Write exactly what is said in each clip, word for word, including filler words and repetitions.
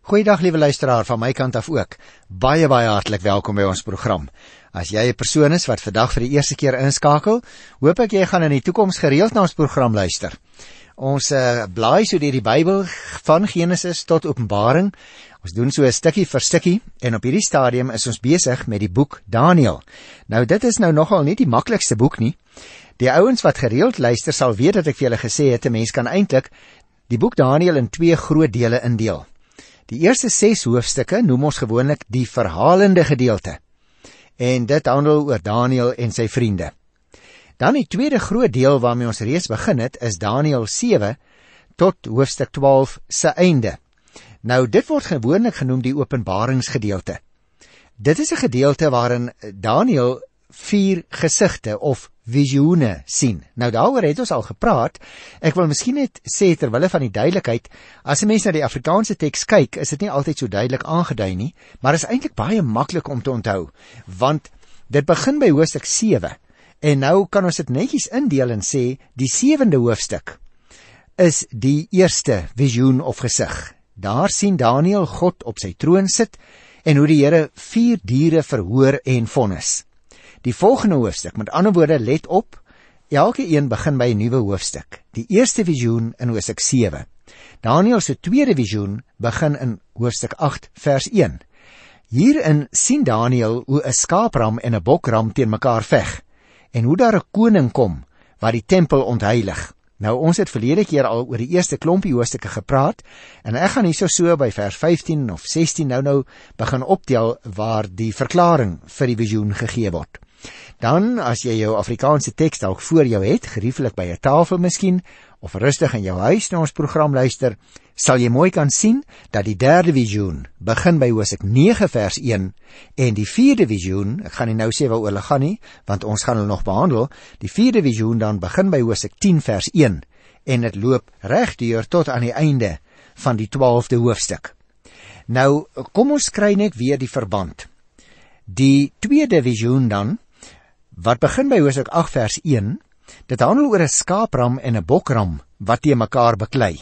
Goeiedag liewe luisteraar, van my kant af ook. Baie, baie hartlik welkom by ons program. As jy 'n persoon is wat vandag vir die eerste keer inskakel, hoop ek jy gaan in die toekoms gereeld na ons program luister. Ons uh, blaai so deur die Bybel van Genesis tot Openbaring. Ons doen so 'n stukkie vir stukkie en op hierdie stadium is ons besig met die boek Daniël. Nou dit is nou nogal nie die maklikste boek nie. Die ouens wat gereeld luister sal weet dat ek vir julle gesê het 'n mens kan eintlik die boek Daniël in twee groot dele indeel. Die eerste ses hoofstukke noem ons gewoonlik die verhalende gedeelte. En dit handel oor Daniël en sy vriende. Dan die tweede groot deel waarmee ons reeds begin het, is Daniël sewe tot hoofstuk twaalf se einde. Nou dit word gewoonlik genoem die openbaringsgedeelte. Dit is 'n gedeelte waarin Daniël vier gesigte of visioene sien. Nou daaroor het ons al gepraat. Ek wil miskien net sê terwille van die duidelikheid, as 'n mens na die Afrikaanse teks kyk, is dit nie altyd so duidelik aangedui nie, maar is eintlik baie maklik om te onthou, want dit begin by hoofstuk sewe. En nou kan ons dit netjies indeel en sê, die sewende hoofstuk is die eerste visioen of gesig. Daar sien Daniël God op sy troon sit en hoe die Here vier diere verhoor en vonnis. Die volgende hoofstuk, met ander woorde, let op, elke een begin by 'n nuwe hoofstuk. Die eerste visioen in hoofstuk sewe. Daniël se tweede visioen begin in hoofstuk agt vers een. Hierin sien Daniël hoe 'n skaapram en 'n bokram teen mekaar veg en hoe daar 'n koning kom wat die tempel ontheilig. Nou ons het verlede keer al oor die eerste klompie hoofstukke gepraat en ek gaan hierso so by vers vyftien of sestien nou nou begin optel waar die verklaring vir die visioen gegee word. Dan, as jy jou Afrikaanse teks dalk voor jou het, gerieflik by 'n tafel miskien, of rustig in jou huis na ons program luister, sal jy mooi kan sien dat die derde visioen begin by hoofstuk nege vers een en die vierde visioen, ek gaan nie nou sê waaroor hulle gaan nie, want ons gaan hulle nog behandel, die vierde visioen dan begin by hoofstuk tien vers een en dit loop regdeur tot aan die einde van die twaalfde hoofstuk. Nou, kom ons kry net weer die verband. Die tweede visioen dan, wat begin by hoofstuk agt vers een, dit handel oor 'n skaapram en 'n bokram wat teen mekaar beklei.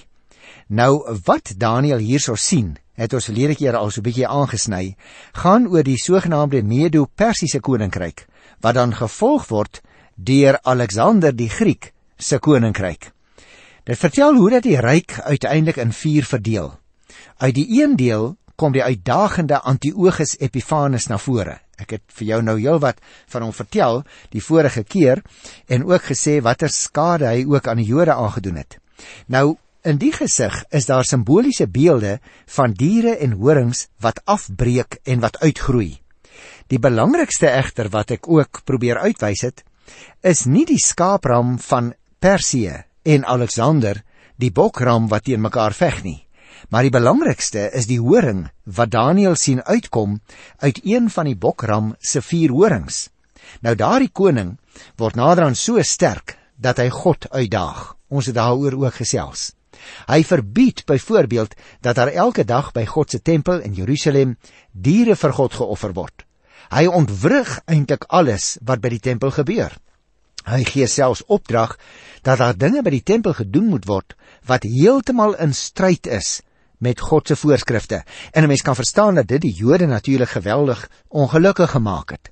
Nou, wat Daniël hierso sien, het ons verlede keer al so 'n bietjie aangesny, gaan oor die sogenaamde Medo-Persiese koninkryk, wat dan gevolg word deur Alexander die Griek se koninkryk. Dit vertel hoe dat die ryk uiteindelik in vier verdeel. Uit die een deel kom die uitdagende Antiochus Epiphanes na vore. Ek het vir jou nou heel wat van hom vertel die vorige keer en ook gesê watter skade hy ook aan die Jode aangedoen het. Nou, in die gesig is daar simboliese beelde van diere en horings wat afbreek en wat uitgroei. Die belangrikste egter wat ek ook probeer uitwys het, is nie die skaapram van Persië en Alexander, die bokram wat teen mekaar veg nie. Maar die belangrikste is die horing wat Daniël sien uitkom uit een van die bokram se vier horings. Nou daardie koning word naderhand so sterk dat hy God uitdaag. Ons het daaroor ook gesels. Hy verbied byvoorbeeld dat daar elke dag by God se tempel in Jerusalem diere vir God geoffer word. Hy ontwrig eintlik alles wat by die tempel gebeur. Hy gee selfs opdrag dat daar dinge by die tempel gedoen moet word wat heeltemal in stryd is met God se voorskrifte. En 'n mens kan verstaan dat dit die Jode natuurlik geweldig ongelukkig gemaak het.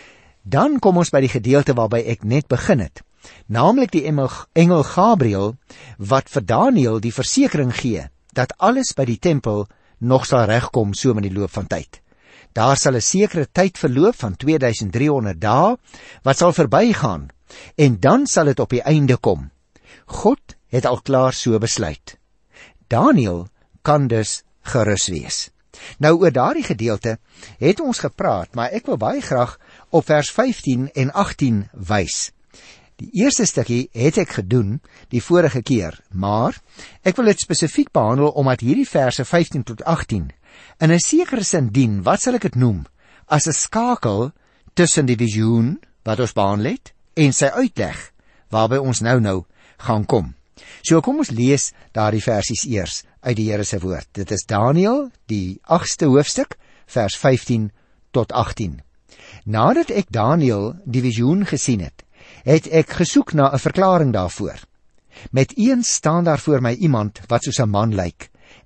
Dan kom ons by die gedeelte waarby ek net begin het, naamlik die engel Gabriël wat vir Daniël die versekering gee dat alles by die tempel nog sal regkom so met die loop van tyd. Daar sal 'n sekere tyd verloop van twee duisend driehonderd dae wat sal verbygaan en dan sal dit op die einde kom. God het al klaar so besluit. Daniël kan dus gerus wees. Nou oor daardie gedeelte het ons gepraat, maar ek wil baie graag op vers vyftien en agttien wys. Die eerste stukkie het ek gedoen die vorige keer, maar ek wil dit spesifiek behandel omdat hierdie verse vyftien tot agttien in 'n sekere sin dien, wat sal ek dit noem, as 'n skakel tussen die visioen wat ons behandel het en sy uitleg waarby ons nou nou gaan kom. So kom ons lees daardie versies eers uit die Here se woord. Dit is Daniël, die agste hoofstuk, vers vyftien tot agttien. Nadat ek Daniël die visioen gesien het, het ek gesoek na 'n verklaring daarvoor. Met een staan daar voor my iemand wat soos 'n man lyk,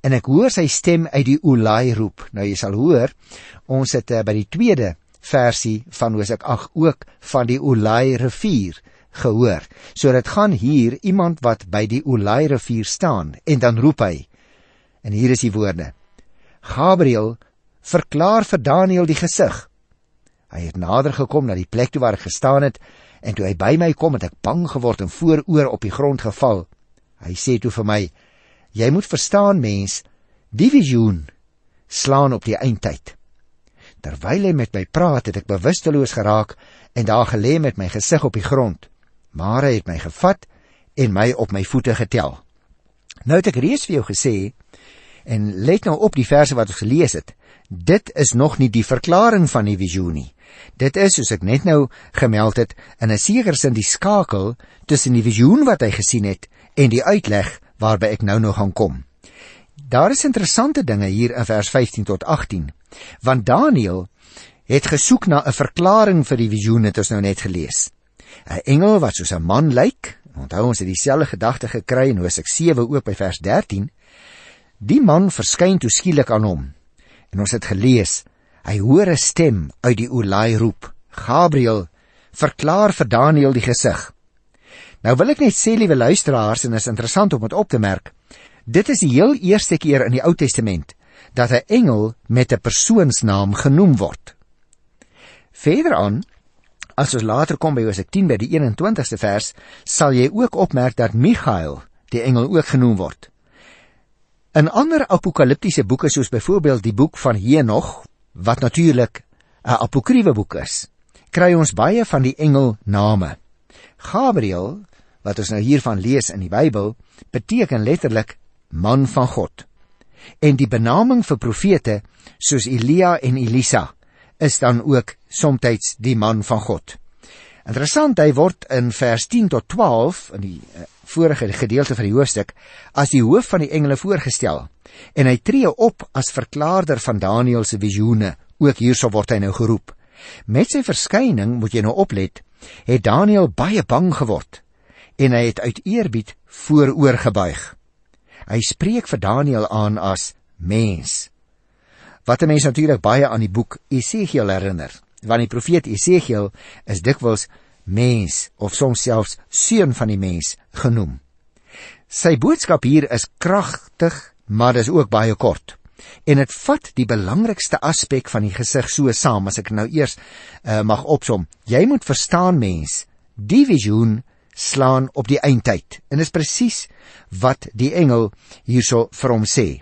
en ek hoor sy stem uit die Ulai roep. Nou jy sal hoor, ons het uh, by die tweede versie van Hosea agt ook van die Ulai rivier gehoor. So dit gaan hier iemand wat by die Ulai rivier staan, en dan roep hy, en hier is die woorde: Gabriel, verklaar vir Daniel die gesig. Hy het nader gekom na die plek toe waar ek gestaan het, en toe hy by my kom, het ek bang geword en vooroor op die grond geval. Hy sê toe vir my: jy moet verstaan, mens, die visioen slaan op die eindtyd. Terwyl hy met my praat, het ek bewusteloos geraak en daar gelê met my gesig op die grond. Maar hy het my gevat en my op my voete getel. Nou het ek reeds vir jou gesê, en let nou op die verse wat ons gelees het, dit is nog nie die verklaring van die visioen nie. Dit is, soos ek net nou gemeld het, in 'n sekere sin die skakel tussen die visioen wat hy gesien het en die uitleg waarby ek nou nog gaan kom. Daar is interessante dinge hier in vers vyftien tot agtien, want Daniel het gesoek na 'n verklaring vir die visioen, het ons nou net gelees. 'n Engel wat soos 'n man lyk, onthou ons het dieselfde gedagte gekry in Hosea sewe ook by vers dertien, die man verskyn toe skielik aan hom, en ons het gelees, hy hoor 'n stem uit die Ulai roep, Gabriel, verklaar vir Daniel die gesig. Nou wil ek net sê, liewe luisteraars, en is interessant om het op te merk, dit is die heel eerste keer in die Ou Testament dat 'n engel met 'n persoonsnaam genoem word. Verder aan, as ons later kom by Hosea tien by die eenentwintigste vers, sal jy ook opmerk dat Michael, die engel, ook genoem word. In ander apokaliptiese boeke, soos byvoorbeeld die boek van Henog, wat natuurlik 'n apokriewe boek is, kry ons baie van die engel name. Gabriel, wat ons nou hiervan lees in die Bybel, beteken letterlik man van God. En die benaming vir profete, soos Elia en Elisa, is dan ook somtyds die man van God. Interessant, hy word in vers tien tot twaalf, in die uh, vorige gedeelte van die hoofstuk, as die hoof van die engele voorgestel, en hy tree op as verklaarder van Daniel se visioene, ook hierso word hy nou geroep. Met sy verskyning, moet jy nou oplet, het Daniel baie bang geword, en hy het uit eerbied vooroor gebuig. Hy spreek vir Daniel aan as mens, wat 'n mens natuurlik baie aan die boek Esegiel herinner, want die profeet Esegiel is dikwels mens, of soms selfs seun van die mens genoem. Sy boodskap hier is kragtig, maar dis ook baie kort, en het vat die belangrikste aspek van die gesig so saam, as ek nou eers uh, mag opsom. Jy moet verstaan, mens, die visioen slaan op die eindtyd, en dis presies wat die engel hierso vir hom sê.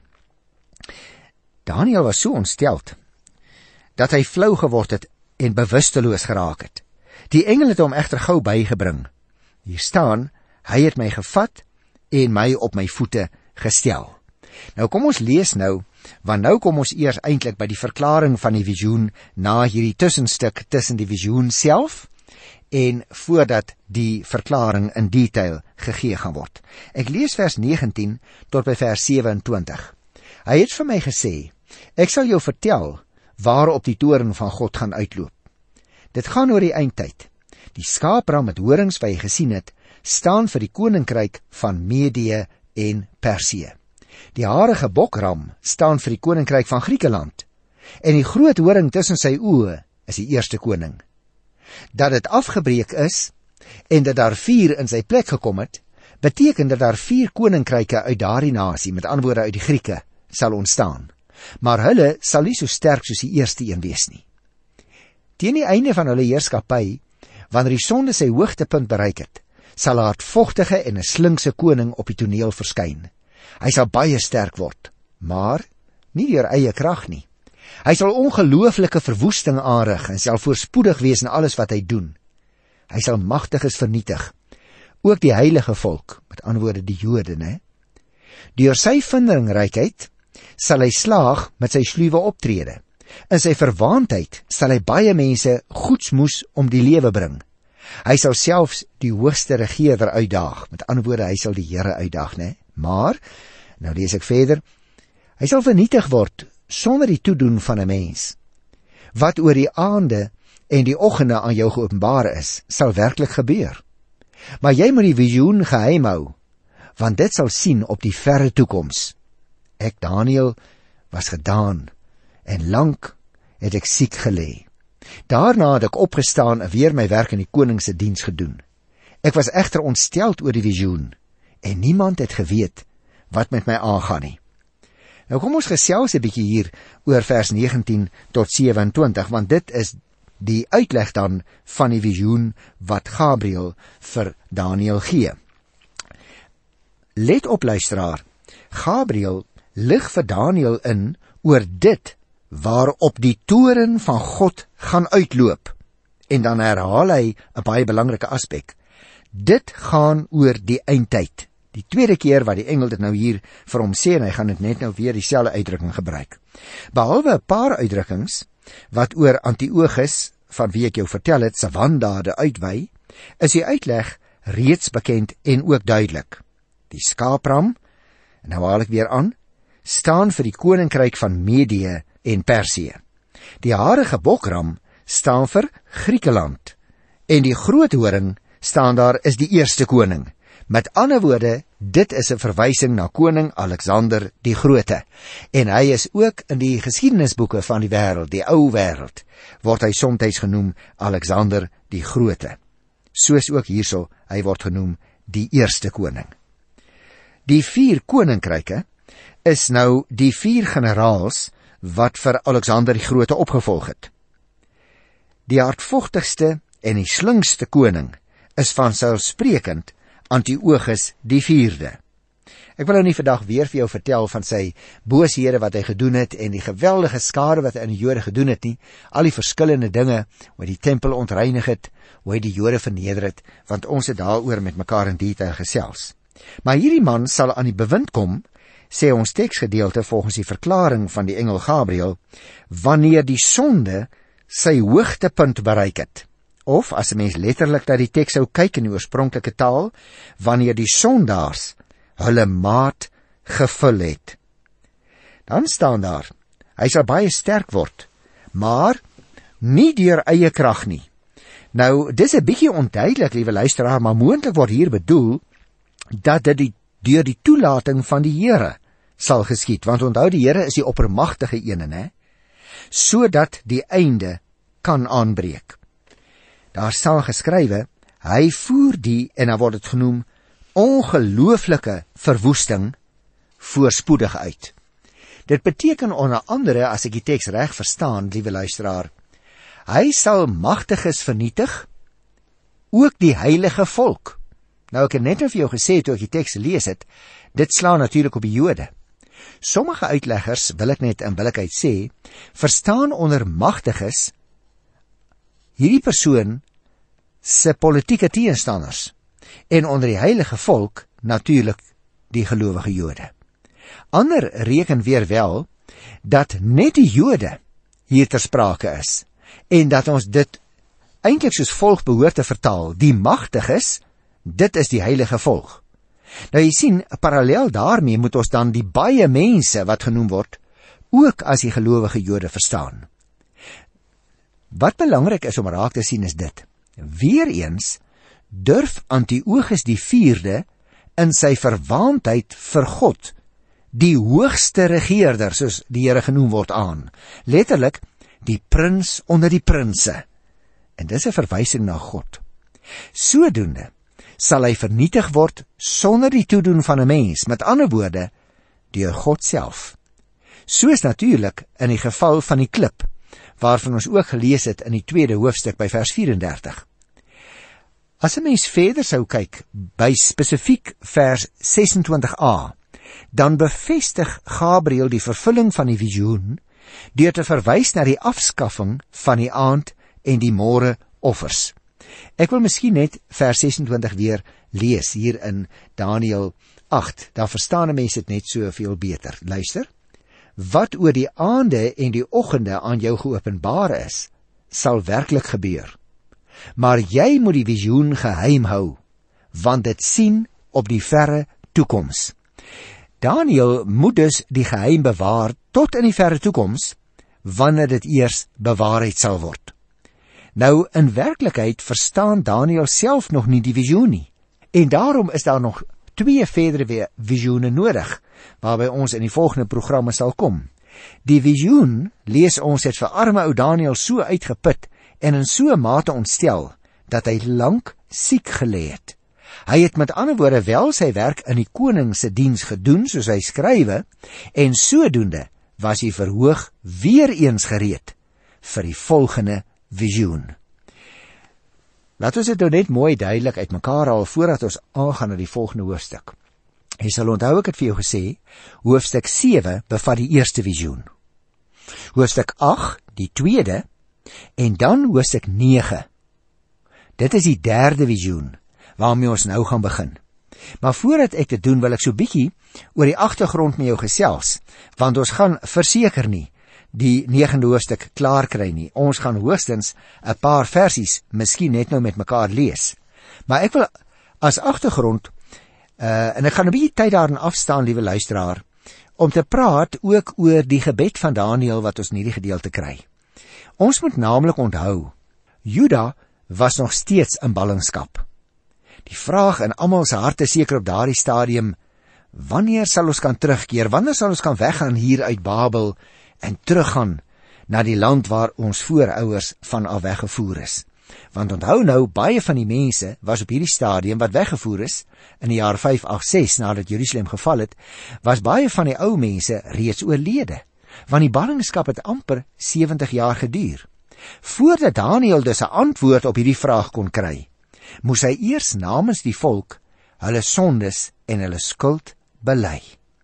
Daniel was so ontsteld, dat hy flou geword het en bewusteloos geraak het. Die engel het hom egter gou bygebring. Hier staan, hy het my gevat en my op my voete gestel. Nou kom ons lees nou, want nou kom ons eers eintlik by die verklaring van die visioen, na hierdie tussenstuk tussen die visioen self, en voordat die verklaring in detail gegee gaan word. Ek lees vers negentien tot by vers sewe-en-twintig. Hy het vir my gesê, ek sal jou vertel waarop die toorn van God gaan uitloop. Dit gaan oor die eindtyd. Die skaapram met horings wat jy gesien het, staan vir die koninkryk van Medië en Persië. Die harige bokram staan vir die koninkryk van Griekeland, en die groot horing tussen sy oë is die eerste koning. Dat dit afgebreek is, en dat daar vier in sy plek gekom het, beteken dat daar vier koninkryke uit daardie nasie, met ander woorde uit die Grieke, sal ontstaan. Maar hulle sal nie so sterk soos die eerste een wees nie. Teen die einde van hulle heerskappy, wanneer die sonde sy hoogtepunt bereik het, sal 'n hardvogtige en 'n slinkse koning op die toneel verskyn. Hy sal baie sterk word, maar nie deur eie krag nie. Hy sal ongelooflike verwoesting aanrig en sal voorspoedig wees in alles wat hy doen. Hy sal magtiges vernietig, ook die heilige volk, met ander woorde die Jode, né? Deur sy vindingrykheid sal hy slaag met sy sluwe optrede. In sy verwaandheid sal hy baie mense goedsmoes om die lewe bring. Hy sal selfs die hoogste regeerder uitdaag, met ander woorde, hy sal die Here uitdaag, né? Maar, nou lees ek verder, hy sal vernietig word sonder die toedoen van 'n mens. Wat oor die aande en die oggende aan jou geopenbaar is, sal werklik gebeur. Maar jy moet die visioen geheim hou, want dit sal sien op die verre toekoms. Ek, Daniel, was gedaan, en lank het ek siek gelê. Daarna het ek opgestaan en weer my werk in die koning se diens gedoen. Ek was egter ontsteld oor die visioen, en niemand het geweet wat met my aangaan nie. Nou kom ons gesels 'n bietjie hier oor vers negentien tot sewe-en-twintig, want dit is die uitleg dan van die visioen wat Gabriël vir Daniël gee. Let op, luisteraar, Gabriël lig vir Daniël in oor dit waarop die toren van God gaan uitloop. En dan herhaal hy 'n baie belangrike aspek. Dit gaan oor die eindtyd. Die tweede keer wat die engel dit nou hier vir hom sê, en hy gaan dit net nou weer dieselfde uitdrukking gebruik. Behalwe 'n paar uitdrukkings wat oor Antiochus, van wie ek jou vertel het, se wandade uitwy, is die uitleg reeds bekend en ook duidelik. Die skaapram, en nou haal ek weer aan, staan vir die koninkryk van Medië en Persië. Die harige bokram staan vir Griekeland, en die groot horing staan daar is die eerste koning. Met ander woorde, dit is 'n verwysing na koning Alexander die Grote, en hy is ook in die geskiedenisboeke van die wêreld, die ou wêreld, word hy soms genoem Alexander die Grote. Soos ook hierso, hy word genoem die eerste koning. Die vier koninkryke is nou die vier generaals wat vir Alexander die Grote opgevolg het. Die hardvochtigste en die slinkste koning is vanselfsprekend Antiochus die vierde. Ek wil nou nie vandag weer vir jou vertel van sy booshede wat hy gedoen het en die geweldige skade wat hy aan die Jode gedoen het nie, al die verskillende dinge, hoe hy die tempel ontreinig het, hoe hy die Jode verneder het, want ons het daaroor met mekaar in detail gesels. Maar hierdie man sal aan die bewind kom, sê ons teksgedeelte volgens die verklaring van die engel Gabriël, wanneer die sonde sy hoogtepunt bereik het. Of, as 'n mens letterlik na die teks sou kyk in die oorspronklike taal, wanneer die sondaars hulle maat gevul het. Dan staan daar, hy sal baie sterk word, maar nie deur eie krag nie. Nou, dis 'n bietjie onduidelik, liewe luisteraar, maar moontlik word hier bedoel, dat dit die, deur die toelating van die Here sal geskied, want onthou, die Here is die oppermagtige ene, né? Sodat die einde kan aanbreek. Daar staan geskrywe, hy voer die, en dan word dit genoem, ongelooflike verwoesting voorspoedig uit. Dit beteken onder andere, as ek die teks reg verstaan, liewe luisteraar, hy sal magtiges vernietig, ook die heilige volk. Nou, ek het net nou vir jou gesê, toe ek die teks lees het, dit slaan natuurlik op die Jode. Sommige uitleggers, wil ek net in billikheid sê, verstaan onder magtiges hierdie persoon se politieke teenstanders, en onder die heilige volk natuurlik die gelowige Jode. Ander reken weer wel dat net die Jode hier ter sprake is, en dat ons dit eintlik soos volg behoort te vertaal, die magtiges, dit is die heilige volk. Nou jy sien, parallel daarmee moet ons dan die baie mense wat genoem word, ook as die gelowige Jode verstaan. Wat belangrik is om raak te sien is dit, weereens durf Antiochus die vierde in sy verwaandheid vir God, die hoogste regeerder, soos die Here genoem word, aan. Letterlik, die prins onder die prinse. En dis 'n verwysing na God. Sodoende sal hy vernietig word sonder die toedoen van 'n mens, met ander woorde, deur God self. Soos natuurlik in die geval van die klip, waarvan ons ook gelees het in die tweede hoofstuk by vers vyf-en-dertig. As 'n mens verder sou kyk by spesifiek vers ses-en-twintig a, dan bevestig Gabriël die vervulling van die visioen deur te verwys na die afskaffing van die aand en die môre offers. Ek wil miskien net vers ses-en-twintig weer lees hier in Daniël agt, dan verstaan 'n mens dit net soveel beter. Luister, wat oor die aande en die oggende aan jou geopenbaar is, sal werklik gebeur. Maar jy moet die visioen geheim hou, want dit sien op die verre toekoms. Daniël moet dus die geheim bewaar tot in die verre toekoms, wanneer dit eers bewaarheid sal word. Nou, in werklikheid verstaan Daniël self nog nie die visioen nie, en daarom is daar nog twee verdere visioene nodig, waarby ons in die volgende programme sal kom. Die visioen, lees ons, het vir arme ou Daniël so uitgeput en in so 'n mate ontstel, dat hy lank siek gelê het. Hy het met ander woorde wel sy werk in die koning se diens gedoen, soos hy skrywe, en sodoende was hy verhoog weer eens gereed vir die volgende visioen. Laat ons dit nou net mooi duidelik uitmekaar haal voordat ons aangaan na die volgende hoofstuk. Jy sal onthou, ek het vir jou gesê, hoofstuk sewe bevat die eerste visioen. Hoofstuk agt, die tweede, en dan hoofstuk nege. Dit is die derde visioen, waarmee ons nou gaan begin. Maar voordat ek dit doen, wil ek so bietjie oor die agtergrond met jou gesels, want ons gaan verseker nie die negende hoofstuk klaar kry nie. Ons gaan hoogstens 'n paar versies miskien net nou met mekaar lees. Maar ek wil as agtergrond, uh, en ek gaan 'n bietjie tyd daarin afstaan, liewe luisteraar, om te praat ook oor die gebed van Daniël wat ons in hierdie gedeelte kry. Ons moet naamlik onthou, Juda was nog steeds in ballingskap. Die vraag in almal se harte seker op daardie stadium, wanneer sal ons kan terugkeer? Wanneer sal ons kan weggaan hier uit Babel en teruggaan na die land waar ons voorouers van af weggevoer is? Want onthou nou, baie van die mense was op hierdie stadium wat weggevoer is, in die jaar vyf agt ses nadat Jerusalem geval het, was baie van die ou mense reeds oorlede, want die ballingskap het amper sewentig jaar geduur. Voordat Daniël dus 'n antwoord op hierdie vraag kon kry, moes hy eers namens die volk hulle sondes en hulle skuld bely.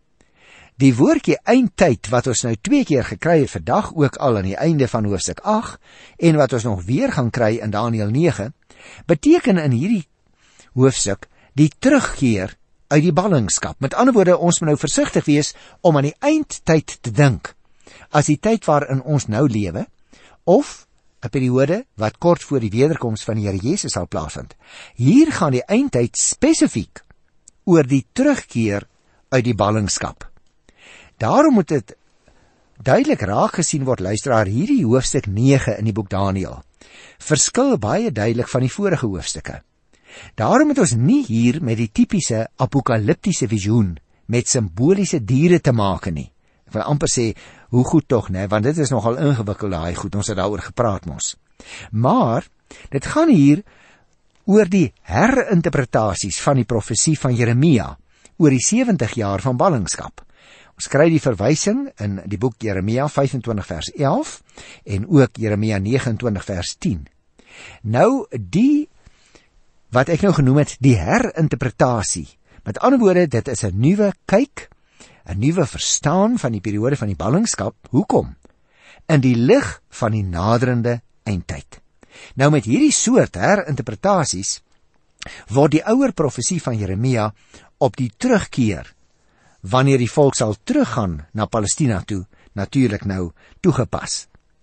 Die woordjie eindtyd wat ons nou twee keer gekry het vandag, ook al aan die einde van hoofstuk agt, en wat ons nog weer gaan kry in Daniël nege, beteken in hierdie hoofstuk die terugkeer uit die ballingskap. Met ander woorde, ons moet nou versigtig wees om aan die eindtyd te dink as die tyd waarin ons nou lewe, of 'n periode wat kort voor die wederkoms van die Here Jesus sal plaasvind. Hier gaan die eindtyd spesifiek oor die terugkeer uit die ballingskap. Daarom moet dit duidelik raak gesien word, luisteraar, hierdie hoofstuk nege in die boek Daniël verskil baie duidelik van die vorige hoofstukke. Daarom moet ons nie hier met die tipiese apokaliptiese visioen met simboliese diere te maak nie. Ek wil amper sê, hoe goed tog, né? Want dit is nogal ingewikkeld, daai goed, ons het daaroor gepraat mos. Maar dit gaan hier oor die herinterpretasies van die profesie van Jeremia oor die sewentig jaar van ballingskap. Ons kry die verwysing in die boek Jeremia vyf-en-twintig vers elf en ook Jeremia nege en twintig vers tien. Nou die wat ek nou genoem het, die herinterpretasie. Met ander woorde, dit is 'n nuwe kyk, 'n nuwe verstaan van die periode van die ballingskap. Hoekom? In die lig van die naderende eindtyd. Nou met hierdie soort herinterpretasies word die ouer profesie van Jeremia op die terugkeer, wanneer die volk sal teruggaan na Palestina toe, natuurlik nou toegepas.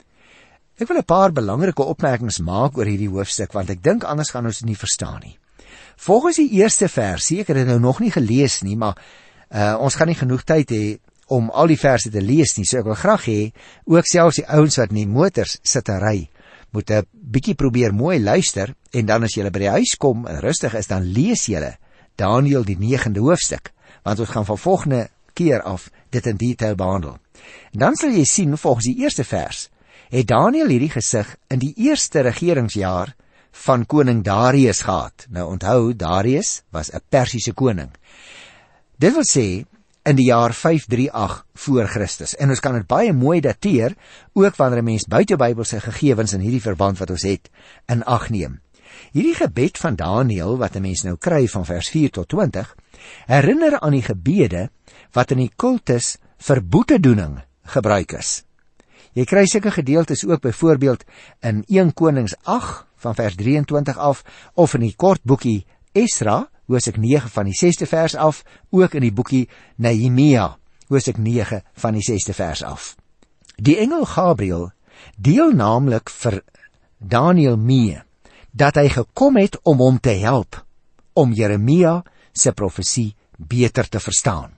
Ek wil 'n paar belangrike opmerkings maak oor hierdie hoofstuk, want ek dink anders gaan ons dit nie verstaan nie. Volgens die eerste versie, ek het dit nou nog nie gelees nie, maar uh, ons gaan nie genoeg tyd hê om al die verse te lees nie, so ek wil graag hê, ook selfs die ouens wat in die motors sit en ry, moet 'n bietjie probeer mooi luister, en dan as jy by die huis kom en rustig is, dan lees jy Daniël die negende hoofstuk, want ons gaan van volgende keer af dit in detail behandel. En dan sal jy sien, volgens die eerste vers, het Daniël hierdie gesig in die eerste regeringsjaar van koning Darius gehad. Nou onthou, Darius was 'n Persiese koning. Dit wil sê, in die jaar vyf drie agt voor Christus. En ons kan dit baie mooi dateer, ook wanneer 'n mens buite Bybelse gegevens in hierdie verband wat ons het, in ag neem. Hierdie gebed van Daniël, wat 'n mens nou kry van vers vier tot twintig, herinner aan die gebede wat in die kultus vir boetedoening gebruik is. Jy kry sulke gedeeltes ook byvoorbeeld in Eerste Konings agt van vers drieëntwintig af, of in die kort boekie Esra, hoofstuk nege van die sesde vers af, ook in die boekie Nehemia, hoofstuk nege van die sesde vers af. Die engel Gabriël deel naamlik vir Daniël mee dat hy gekom het om hom te help, om Jeremia se profesie beter te verstaan.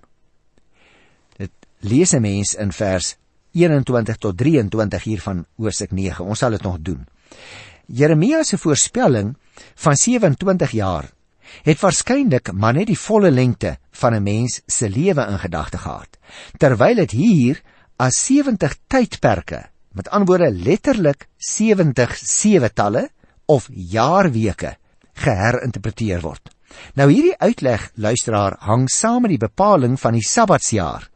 Dit lees 'n mens in vers eenentwintig tot drieëntwintig hier van hoofstuk nege, ons sal dit nog doen. Jeremia se voorspelling van sewe en twintig jaar het waarskynlik maar net die volle lengte van 'n mens se lewe in gedagte gehad, terwyl dit hier as sewentig tydperke, met ander woorde letterlik sewentig sewe-talle of jaarweke geherinterpreteer word. Nou hierdie uitleg, luisteraar, hang saam met die bepaling van die Sabbatsjaar,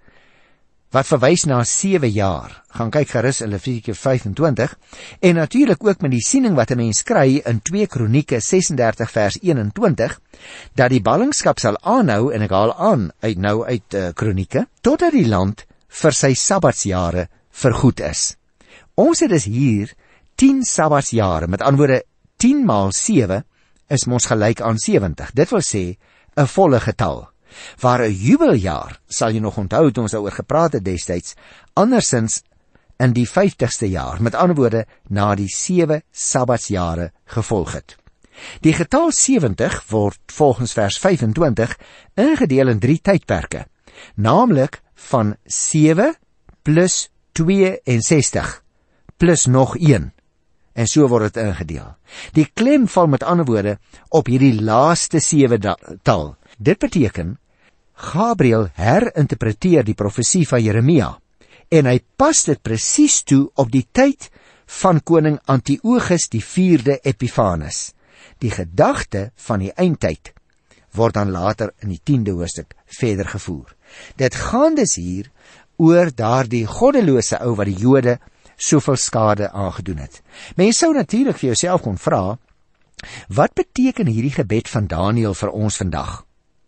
wat verwys na sewe jaar. Gaan kyk gerus in Levitikus vyf-en-twintig, en natuurlik ook met die siening wat 'n mens kry in twee Kronieke ses-en-dertig vers een-en-twintig, dat die ballingskap sal aanhou, en ek haal aan uit nou uit uh, Kronieke, totdat die land vir sy Sabbatsjare vergoed is. Ons het dus hier tien Sabbatsjare, met ander woorde tien maal sewe is mos gelyk aan sewentig. Dit wil sê 'n volle getal. Waar 'n jubeljaar, sal jy nog onthou toe ons daaroor gepraat het destyds, andersins in die vyftigste jaar, met ander woorde na die sewe Sabbatsjare gevolg het. Die getal sewentig word volgens vers vyf-en-twintig ingedeel in drie tydperke, naamlik van sewe plus twee-en-sestig plus nog een. En so word dit ingedeel. Die klem val met ander woorde op hierdie laaste sewe tal. Dit beteken, Gabriël herinterpreteer die profesie van Jeremia, en hy pas dit presies toe op die tyd van koning Antiochus die vierde Epiphanes. Die gedagte van die eindtyd word dan later in die tiende hoofstuk verder gevoer. Dit gaan dus hier oor daardie goddelose ou wat die Jode soveel skade aangedoen het. Mens sou natuurlik vir jouself kon vra, wat beteken hierdie gebed van Daniël vir ons vandag?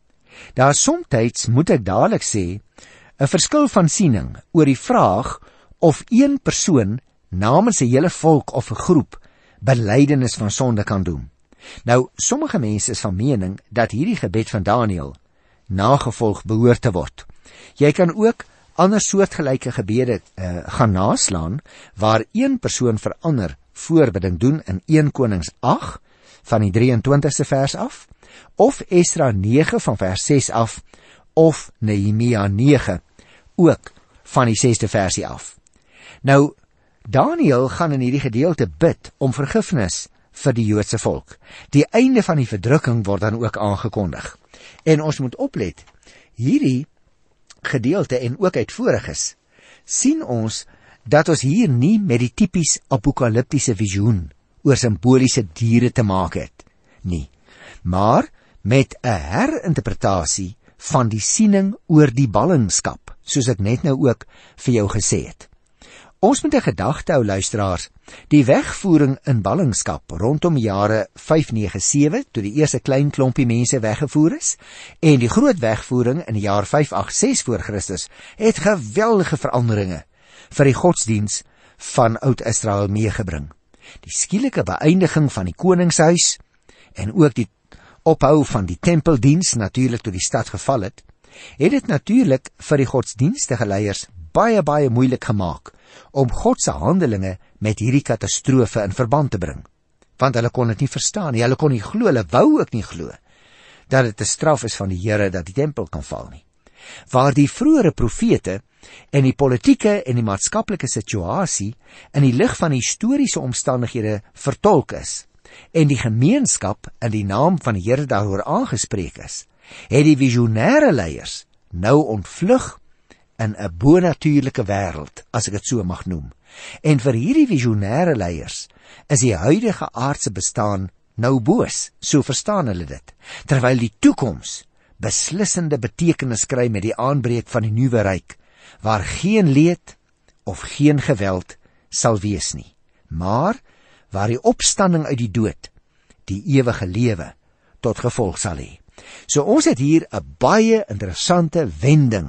Daar somtyds, moet ek dadelik sê, 'n verskil van siening oor die vraag of een persoon namens 'n hele volk of 'n groep belydenis van sonde kan doen. Nou, sommige mense is van mening dat hierdie gebed van Daniël nagevolg behoort te word. Jy kan ook ander soortgelyke gebede uh, gaan naslaan, waar een persoon vir ander voorbidding doen in een Konings agt van die drieëntwintigste vers af, of Esra nege van vers ses af, of Nehemia nege ook van die sesde versie af. Nou, Daniël gaan in hierdie gedeelte bid om vergifnis vir die Joodse volk. Die einde van die verdrukking word dan ook aangekondig. En ons moet oplet, hierdie gedeelte en ook uitvoriges, sien ons dat ons hier nie met die tipies apokaliptiese visioen oor simboliese diere te maak het nie, maar met 'n herinterpretasie van die siening oor die ballingskap, soos ek net nou ook vir jou gesê het. Ons moet 'n gedagte hou, luisteraars, die wegvoering in ballingskap rondom jare vyf nege sewe, toe die eerste klein klompie mense weggevoer is, en die groot wegvoering in die jaar vyf agt ses voor Christus, het geweldige veranderinge vir die godsdiens van Oud-Israel meegebring. Die skielike beëindiging van die koningshuis, en ook die ophou van die tempeldiens, natuurlik toe die stad geval het, het dit natuurlik vir die godsdienstige leiers baie, baie moeilik gemaak om God se handelinge met hierdie katastrofe in verband te bring. Want hulle kon dit nie verstaan nie, hulle kon nie glo, hulle wou ook nie glo, dat dit 'n straf is van die Here dat die tempel kan val nie. Waar die vroeëre profete en die politieke en die maatskaplike situasie in die lig van historiese omstandighede vertolk is, en die gemeenskap in die naam van die Here daaroor aangespreek is, het die visionêre leiers nou ontvlug in 'n bonatuurlike wêreld, as ek dit so mag noem. En vir hierdie visionêre leiers is die huidige aardse bestaan nou boos, so verstaan hulle dit, terwyl die toekoms beslissende betekenis kry met die aanbreek van die nuwe ryk, waar geen leed of geen geweld sal wees nie, maar waar die opstanding uit die dood die ewige lewe tot gevolg sal hê. So ons het hier 'n baie interessante wending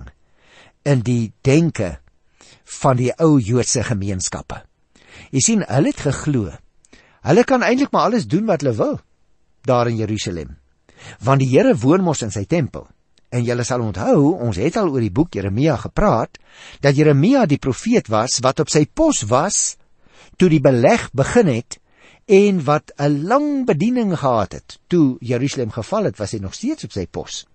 in die denke van die ou Joodse gemeenskappe. Jy sien, hulle het geglo, hulle kan eintlik maar alles doen wat hulle wil, daar in Jerusalem, want die Here woon mos in sy tempel. En julle sal onthou, ons het al oor die boek Jeremia gepraat, dat Jeremia die profeet was, wat op sy pos was, toe die beleg begin het, en wat 'n lang bediening gehad het. Toe Jerusalem geval het, was hy nog steeds op sy pos.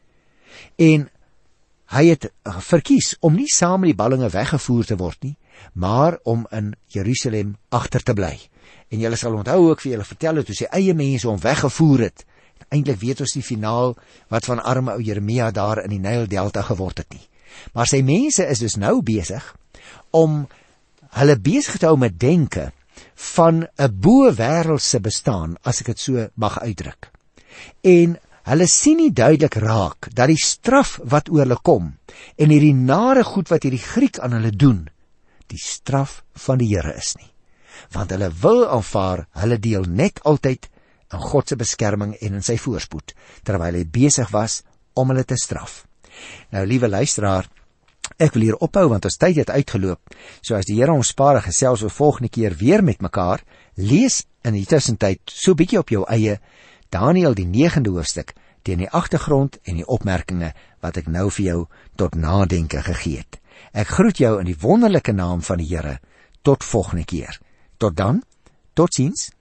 En hy het verkies om nie saam met die ballinge weggevoer te word nie, maar om in Jerusalem agter te bly. En julle sal onthou ook vir julle vertel het, hoe sy eie mense hom weggevoer het, eintlik weet ons die finaal wat van arme ou Jeremia daar in die Nyl Delta geword het nie. Maar sy mense is dus nou besig om hulle besig te hou met denke van 'n bo-wêreldse bestaan, as ek dit so mag uitdruk. En hulle sien nie duidelik raak dat die straf wat oor hulle kom en hierdie nare goed wat hierdie Griek aan hulle doen, die straf van die Here is nie. Want hulle wil aanvaar, hulle deel net altyd in God se beskerming en in sy voorspoed, terwyl hy besig was om hulle te straf. Nou, liewe luisteraar, ek wil hier ophou want ons tyd het uitgeloop. So as die Here ons spaar, gesels ons volgende keer weer met mekaar. Lees in die tussentyd so bietjie op jou eie Daniël die negende hoofstuk teen die agtergrond en die opmerkinge wat ek nou vir jou tot nadenke gegee het. Ek groet jou in die wonderlike naam van die Here. Tot volgende keer. Tot dan, totsiens.